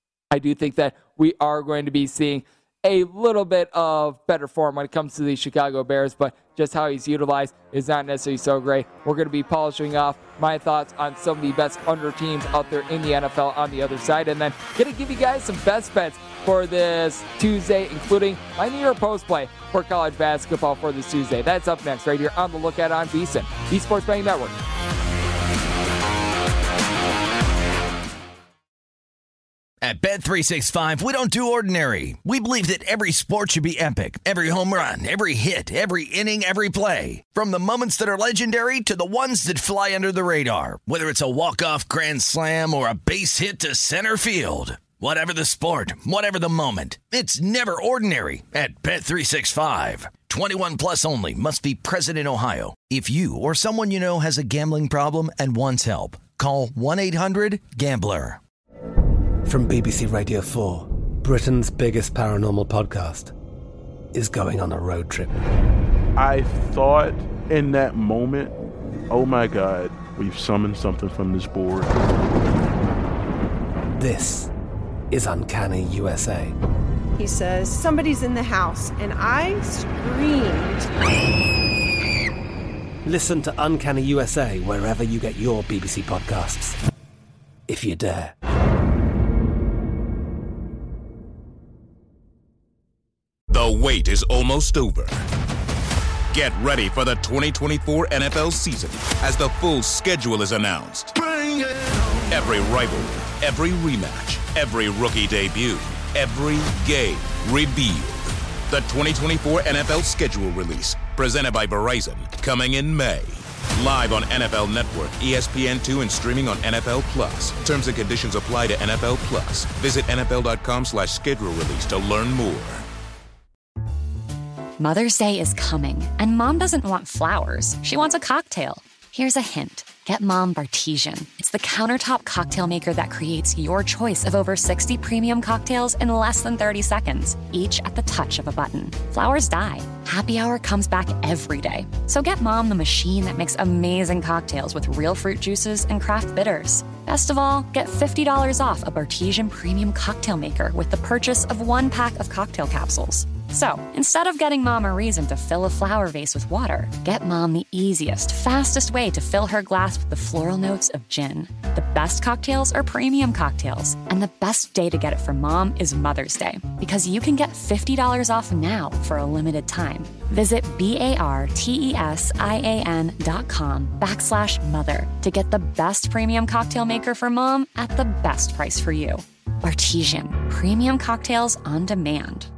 F: I do think that we are going to be seeing a little bit of better form when it comes to the Chicago Bears, but just how he's utilized is not necessarily so great. We're going to be polishing off my thoughts on some of the best under teams out there in the N F L on the other side, and then going to give you guys some best bets for this Tuesday, including my New York Post play for college basketball for this Tuesday. That's up next right here on The Lookout on VSiN, the Sports Betting Network.
A: At Bet three sixty-five, we don't do ordinary. We believe that every sport should be epic. Every home run, every hit, every inning, every play. From the moments that are legendary to the ones that fly under the radar. Whether it's a walk-off grand slam or a base hit to center field. Whatever the sport, whatever the moment. It's never ordinary at Bet three sixty-five. twenty-one plus only. Must be present in Ohio. If you or someone you know has a gambling problem and wants help, call one eight hundred gambler.
G: From B B C Radio four, Britain's biggest paranormal podcast is going on a road trip.
H: I thought in that moment, oh my God, we've summoned something from this board.
G: This is Uncanny U S A.
I: He says, somebody's in the house, and I screamed.
G: Listen to Uncanny U S A wherever you get your B B C podcasts, if you dare.
C: The wait is almost over. Get ready for the twenty twenty-four N F L season as the full schedule is announced. Bring it on. Every rivalry, every rematch, every rookie debut, every game revealed. The twenty twenty-four N F L schedule release, presented by Verizon, coming in May. Live on N F L Network, E S P N two, and streaming on N F L Plus. Terms and conditions apply to N F L Plus. Visit N F L dot com slash schedule release to learn more.
J: Mother's Day is coming, and Mom doesn't want flowers. She wants a cocktail. Here's a hint. Get Mom Bartesian. It's the countertop cocktail maker that creates your choice of over sixty premium cocktails in less than thirty seconds, each at the touch of a button. Flowers die. Happy Hour comes back every day. So get Mom the machine that makes amazing cocktails with real fruit juices and craft bitters. Best of all, get fifty dollars off a Bartesian premium cocktail maker with the purchase of one pack of cocktail capsules. So, instead of getting Mom a reason to fill a flower vase with water, get Mom the easiest, fastest way to fill her glass with the floral notes of gin. The best cocktails are premium cocktails, and the best day to get it for Mom is Mother's Day, because you can get fifty dollars off now for a limited time. Visit B-A-R-T-E-S-I-A-N dot com backslash mother to get the best premium cocktail maker for Mom at the best price for you. Bartesian, premium cocktails on demand.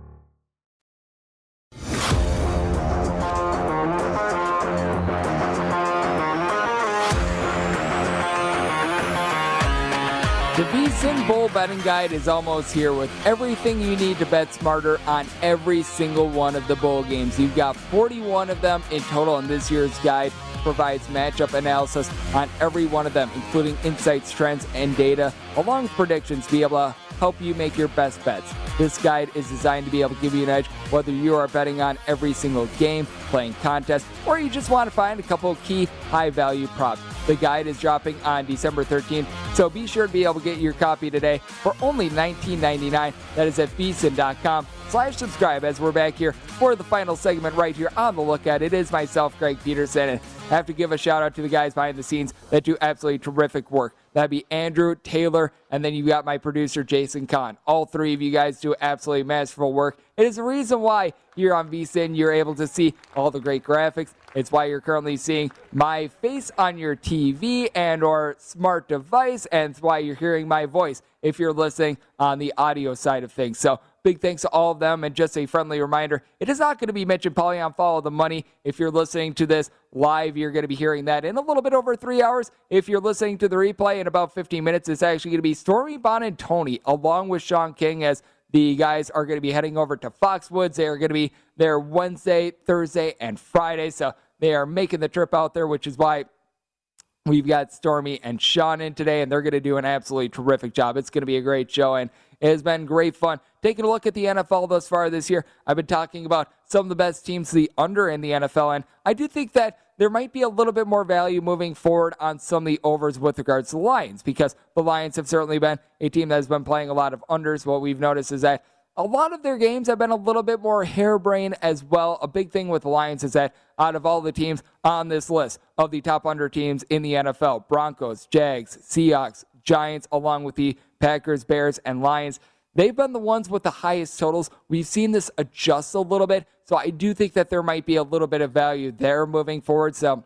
F: The VSiN Bowl Betting Guide is almost here with everything you need to bet smarter on every single one of the bowl games. You've got forty-one of them in total, and this year's guide provides matchup analysis on every one of them, including insights, trends, and data, along with predictions to be able to help you make your best bets. This guide is designed to be able to give you an edge whether you are betting on every single game, playing contests, or you just want to find a couple of key high-value props. The guide is dropping on December thirteenth, so be sure to be able to get your copy today for only nineteen ninety-nine. That is at vsin.com slash subscribe as we're back here for the final segment right here on The Lookout. It is myself, Greg Peterson, and I have to give a shout out to the guys behind the scenes that do absolutely terrific work. That'd be Andrew, Taylor, and then you got my producer, Jason Kahn. All three of you guys do absolutely masterful work. It is the reason why here on VSiN you're able to see all the great graphics. It's why you're currently seeing my face on your T V and or smart device, and it's why you're hearing my voice if you're listening on the audio side of things. So big thanks to all of them, and just a friendly reminder, it is not going to be Mitch and Paulie on Follow the Money. If you're listening to this live, you're going to be hearing that in a little bit over three hours. If you're listening to the replay in about fifteen minutes, it's actually going to be Stormy Buonantony along with Sean King, as the guys are going to be heading over to Foxwoods. They are going to be there Wednesday, Thursday, and Friday, so they are making the trip out there, which is why we've got Stormy and Sean in today, and they're going to do an absolutely terrific job. It's going to be a great show, and it has been great fun taking a look at the N F L thus far this year. I've been talking about some of the best teams, the under in the N F L, and I do think that there might be a little bit more value moving forward on some of the overs with regards to the Lions, because the Lions have certainly been a team that has been playing a lot of unders. What we've noticed is that a lot of their games have been a little bit more harebrained as well. A big thing with the Lions is that out of all the teams on this list of the top under teams in the N F L, Broncos, Jags, Seahawks, Giants, along with the Packers, Bears, and Lions, they've been the ones with the highest totals. We've seen this adjust a little bit, so I do think that there might be a little bit of value there moving forward. So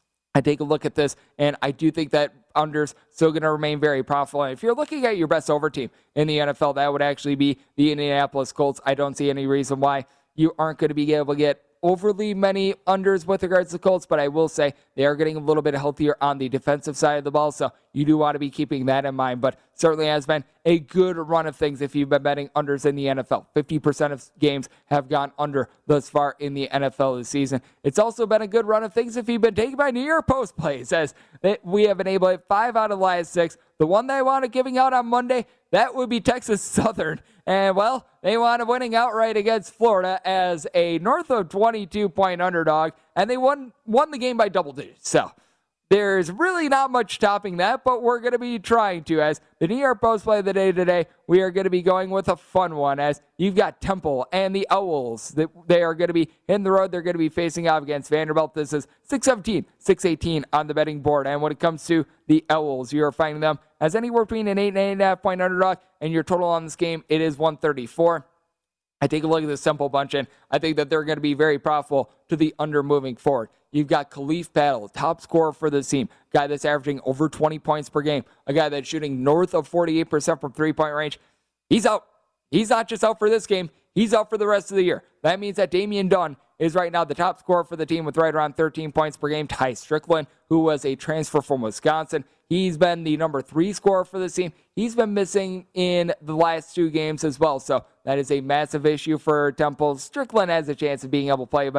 F: I take a look at this, and I do think that unders still going to remain very profitable. And if you're looking at your best over team in the N F L, that would actually be the Indianapolis Colts. I don't see any reason why you aren't going to be able to get overly many unders with regards to the Colts, but I will say they are getting a little bit healthier on the defensive side of the ball, so you do want to be keeping that in mind. But certainly has been a good run of things if you've been betting unders in the N F L. fifty percent of games have gone under thus far in the N F L this season. It's also been a good run of things if you've been taken by New York Post plays, as we have been able to hit five out of the last six. The one they wanted giving out on Monday, that would be Texas Southern. And, well, they wound up winning outright against Florida as a north of twenty-two point underdog, and they won won the game by double digits. So there's really not much topping that, but we're going to be trying to. As the New York Post play of the day today, we are going to be going with a fun one, as you've got Temple and the Owls. They are going to be in the road. They're going to be facing off against Vanderbilt. This is six seventeen, six eighteen on the betting board. And when it comes to the Owls, you are finding them as anywhere between an eight and eight and a half point underdog, and your total on this game, it is one thirty-four. I take a look at this simple bunch, and I think that they're going to be very profitable to the under moving forward. You've got Khalif Battle, top scorer for the team, guy that's averaging over twenty points per game, a guy that's shooting north of forty-eight percent from three-point range. He's out. He's not just out for this game. He's out for the rest of the year. That means that Damian Dunn is right now the top scorer for the team with right around thirteen points per game. Ty Strickland, who was a transfer from Wisconsin, he's been the number three scorer for the team. He's been missing in the last two games as well, so that is a massive issue for Temple. Strickland has a chance of being able to play, but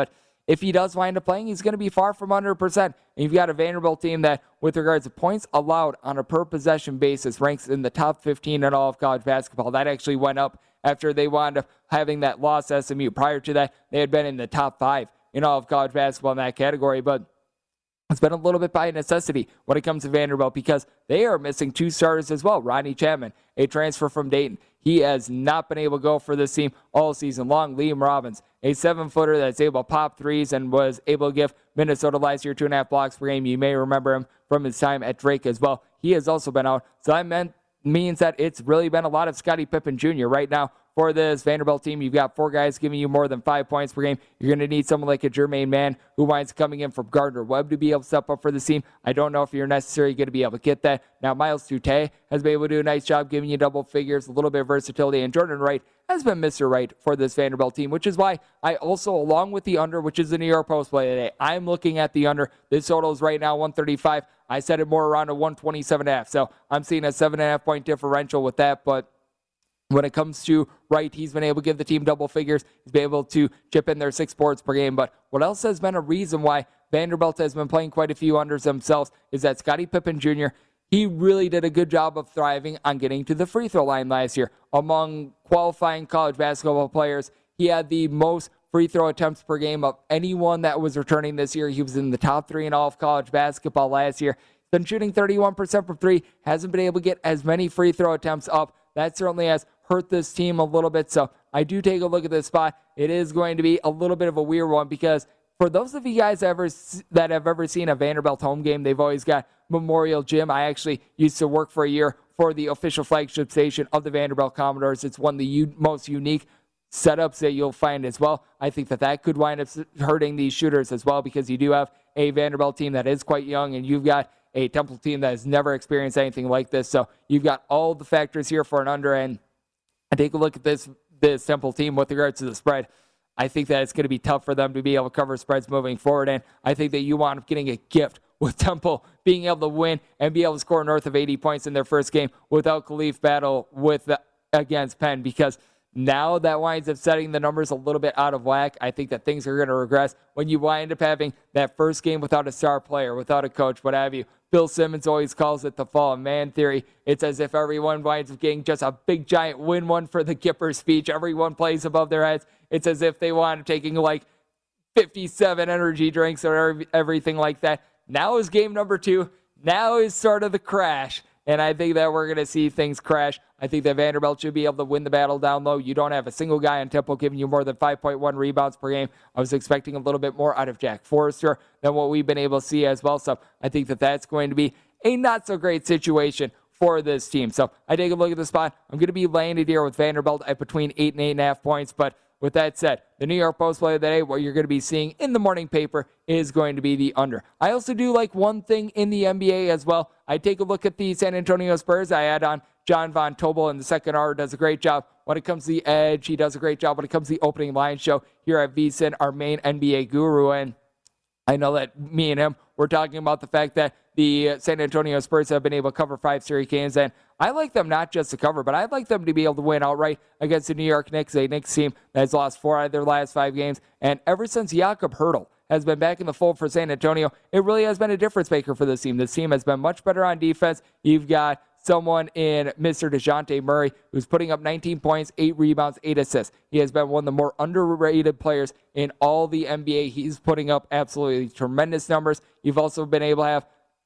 F: if he does wind up playing, he's going to be far from one hundred percent. And you've got a Vanderbilt team that, with regards to points allowed on a per-possession basis, ranks in the top fifteen in all of college basketball. That actually went up after they wound up having that loss to S M U. Prior to that, they had been in the top five in all of college basketball in that category, but it's been a little bit by necessity when it comes to Vanderbilt because they are missing two starters as well. Rodney Chapman, a transfer from Dayton. He has not been able to go for this team all season long. Liam Robbins, a seven-footer that's able to pop threes and was able to give Minnesota last year two and a half blocks per game. You may remember him from his time at Drake as well. He has also been out. So that meant, means that it's really been a lot of Scottie Pippen Junior Right now for this Vanderbilt team, you've got four guys giving you more than five points per game. You're going to need someone like a Jermaine Mann who winds coming in from Gardner Webb to be able to step up for the team. I don't know if you're necessarily going to be able to get that. Now, Miles Tute has been able to do a nice job giving you double figures, a little bit of versatility, and Jordan Wright has been Mister Right for this Vanderbilt team, which is why I also, along with the under, which is the New York Post play today, I'm looking at the under. This total is right now one thirty-five. I set it more around a one twenty-seven and a half, so I'm seeing a seven and a half point differential with that, but when it comes to Wright, he's been able to give the team double figures. He's been able to chip in their six boards per game. But what else has been a reason why Vanderbilt has been playing quite a few unders themselves is that Scottie Pippen Junior, he really did a good job of thriving on getting to the free throw line last year. Among qualifying college basketball players, he had the most free throw attempts per game of anyone that was returning this year. He was in the top three in all of college basketball last year. He's been shooting thirty-one percent from three, hasn't been able to get as many free throw attempts up. That certainly has hurt this team a little bit. So I do take a look at this spot. It is going to be a little bit of a weird one because for those of you guys ever that have ever seen a Vanderbilt home game, they've always got Memorial Gym. I actually used to work for a year for the official flagship station of the Vanderbilt Commodores. It's one of the u- most unique setups that you'll find as well. I think that that could wind up hurting these shooters as well because you do have a Vanderbilt team that is quite young and you've got a Temple team that has never experienced anything like this. So you've got all the factors here for an under, and I take a look at this this Temple team with regards to the spread. I think that it's going to be tough for them to be able to cover spreads moving forward, and I think that you wind up getting a gift with Temple being able to win and be able to score north of eighty points in their first game without Khalif Battle with the, against Penn, because now that winds up setting the numbers a little bit out of whack. I think that things are going to regress when you wind up having that first game without a star player, without a coach, what have you. Bill Simmons always calls it the fall of man theory. It's as if everyone winds up getting just a big giant win one for the Kipper speech. Everyone plays above their heads. It's as if they wind up taking like fifty-seven energy drinks or everything like that. Now is game number two. Now is sort of the crash. And I think that we're going to see things crash. I think that Vanderbilt should be able to win the battle down low. You don't have a single guy on Temple giving you more than five point one rebounds per game. I was expecting a little bit more out of Jack Forrester than what we've been able to see as well. So I think that that's going to be a not-so-great situation for this team. So I take a look at the spot. I'm going to be laying it here with Vanderbilt at between eight and eight and a half points. But with that said, the New York Post play of the day, what you're going to be seeing in the morning paper is going to be the under. I also do like one thing in the N B A as well. I take a look at the San Antonio Spurs. I add on John Von Tobel in the second hour, does a great job when it comes to the edge. He does a great job when it comes to the opening line show here at VSiN, our main N B A guru. And I know that me and him were talking about the fact that the San Antonio Spurs have been able to cover five series games, and I like them not just to cover, but I'd like them to be able to win outright against the New York Knicks, a Knicks team that has lost four out of their last five games. And ever since Jakob Poeltl has been back in the fold for San Antonio, it really has been a difference maker for this team. This team has been much better on defense. You've got someone in Mister DeJounte Murray who's putting up nineteen points, eight rebounds, eight assists. He has been one of the more underrated players in all the N B A. He's putting up absolutely tremendous numbers. You've also been able to have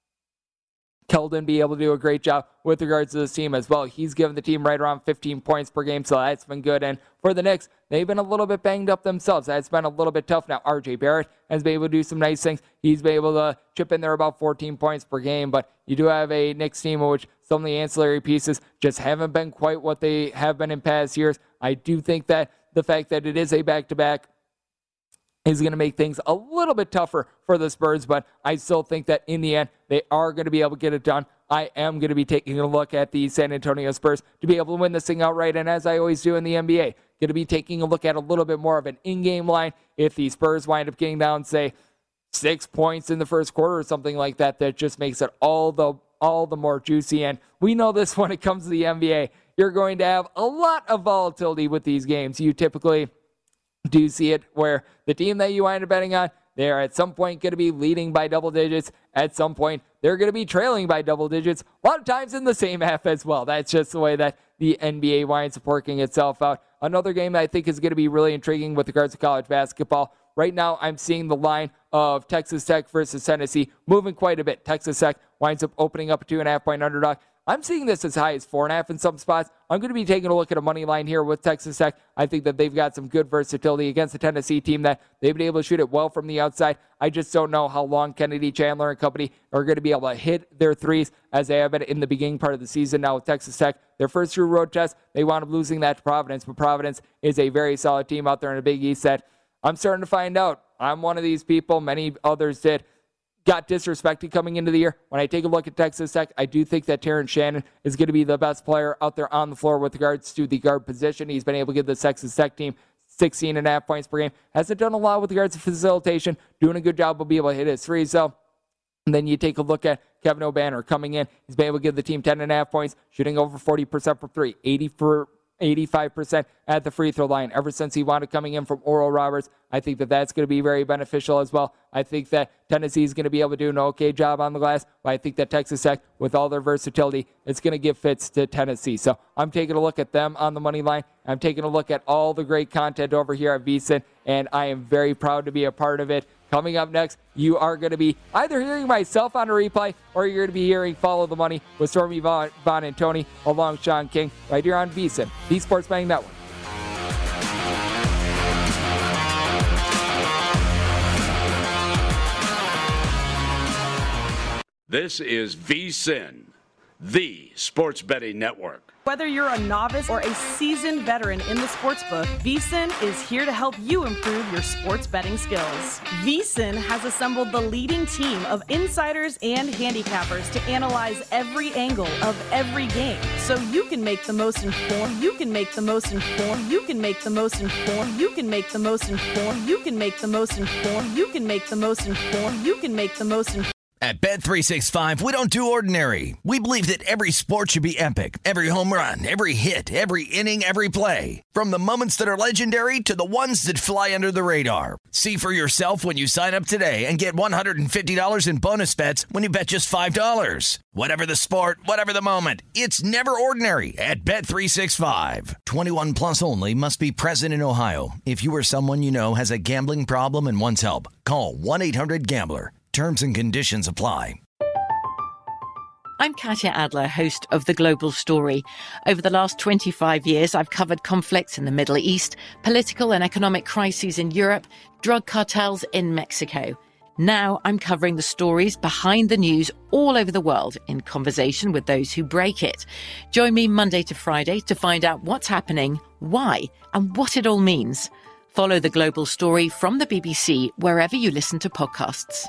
F: Keldon be able to do a great job with regards to this team as well. He's given the team right around fifteen points per game, so that's been good. And for the Knicks, they've been a little bit banged up themselves. That's been a little bit tough. Now, R J Barrett has been able to do some nice things. He's been able to chip in there about fourteen points per game, but you do have a Knicks team in which some of the ancillary pieces just haven't been quite what they have been in past years. I do think that the fact that it is a back-to-back is going to make things a little bit tougher for the Spurs, but I still think that in the end, they are going to be able to get it done. I am going to be taking a look at the San Antonio Spurs to be able to win this thing outright, and as I always do in the N B A, going to be taking a look at a little bit more of an in-game line. If the Spurs wind up getting down, say, six points in the first quarter or something like that, that just makes it all the all the more juicy, and we know this when it comes to the N B A. You're going to have a lot of volatility with these games. You typically do you see it where the team that you wind up betting on, they're at some point going to be leading by double digits. At some point, they're going to be trailing by double digits. A lot of times in the same half as well. That's just the way that the N B A winds up working itself out. Another game that I think is going to be really intriguing with regards to college basketball. Right now, I'm seeing the line of Texas Tech versus Tennessee moving quite a bit. Texas Tech winds up opening up a two and a half point underdog. I'm seeing this as high as four and a half in some spots. I'm going to be taking a look at a money line here with Texas Tech. I think that they've got some good versatility against the Tennessee team that they've been able to shoot it well from the outside. I just don't know how long Kennedy Chandler and company are going to be able to hit their threes as they have been in the beginning part of the season. Now with Texas Tech, their first true road test, they wound up losing that to Providence, but Providence is a very solid team out there in the Big East that I'm starting to find out. I'm one of these people, many others did, got disrespected coming into the year. When I take a look at Texas Tech, I do think that Terrence Shannon is going to be the best player out there on the floor with regards to the guard position. He's been able to give the Texas Tech team sixteen and a half points per game. Hasn't done a lot with regards to facilitation, doing a good job of being able to hit his threes, though. And then you take a look at Kevin O'Banner coming in. He's been able to give the team ten and a half points, shooting over forty percent from three, eighty for eighty-five percent at the free throw line. Ever since he wanted coming in from Oral Roberts, I think that that's going to be very beneficial as well. I think that Tennessee is going to be able to do an okay job on the glass, but I think that Texas Tech, with all their versatility, it's going to give fits to Tennessee. So I'm taking a look at them on the money line. I'm taking a look at all the great content over here at VSiN, and I am very proud to be a part of it. Coming up next, you are going to be either hearing myself on a replay or you're going to be hearing Follow the Money with Stormy Vaughn, Vaughn and Tony along Sean King right here on VSiN, the Sports Betting Network.
K: This is VSiN, the Sports Betting Network.
L: Whether you're a novice or a seasoned veteran in the sportsbook, VSiN is here to help you improve your sports betting skills. VSiN has assembled the leading team of insiders and handicappers to analyze every angle of every game, so you can make the most informed. You can make the most informed. You can make the most informed. You can make the most informed. You can make the most informed. You can make the most informed. You can make the most informed.
A: At Bet three sixty-five, we don't do ordinary. We believe that every sport should be epic. Every home run, every hit, every inning, every play. From the moments that are legendary to the ones that fly under the radar. See for yourself when you sign up today and get one hundred fifty dollars in bonus bets when you bet just five dollars. Whatever the sport, whatever the moment, it's never ordinary at Bet three sixty-five. twenty-one plus only. Must be present in Ohio. If you or someone you know has a gambling problem and wants help, call one eight hundred gambler. Terms and conditions apply.
B: I'm Katya Adler, host of The Global Story. Over the last twenty-five years, I've covered conflicts in the Middle East, political and economic crises in Europe, drug cartels in Mexico. Now I'm covering the stories behind the news all over the world in conversation with those who break it. Join me Monday to Friday to find out what's happening, why, and what it all means. Follow The Global Story from the B B C wherever you listen to podcasts.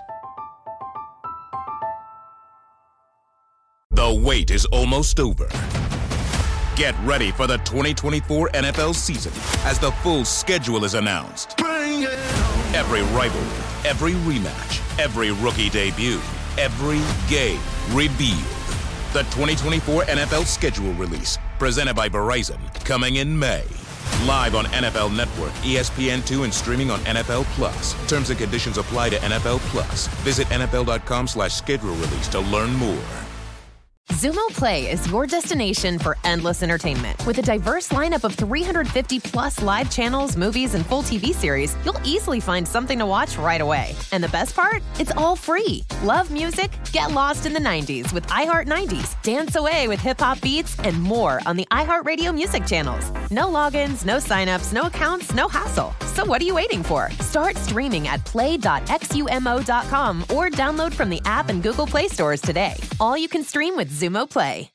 C: The wait is almost over. Get ready for the twenty twenty-four N F L season as the full schedule is announced. Every rivalry, every rematch, every rookie debut, every game revealed. The twenty twenty-four N F L schedule release, presented by Verizon, coming in May. Live on N F L Network, E S P N two, and streaming on N F L Plus. Terms and conditions apply to N F L Plus. Visit N F L dot com slash schedule release to learn more.
M: Xumo Play is your destination for endless entertainment. With a diverse lineup of three hundred fifty plus live channels, movies, and full T V series, you'll easily find something to watch right away. And the best part? It's all free. Love music? Get lost in the nineties with iHeart nineties. Dance away with hip-hop beats and more on the iHeartRadio music channels. No logins, no signups, no accounts, no hassle. So what are you waiting for? Start streaming at play dot xumo dot com or download from the app and Google Play stores today. All you can stream with Xumo Play.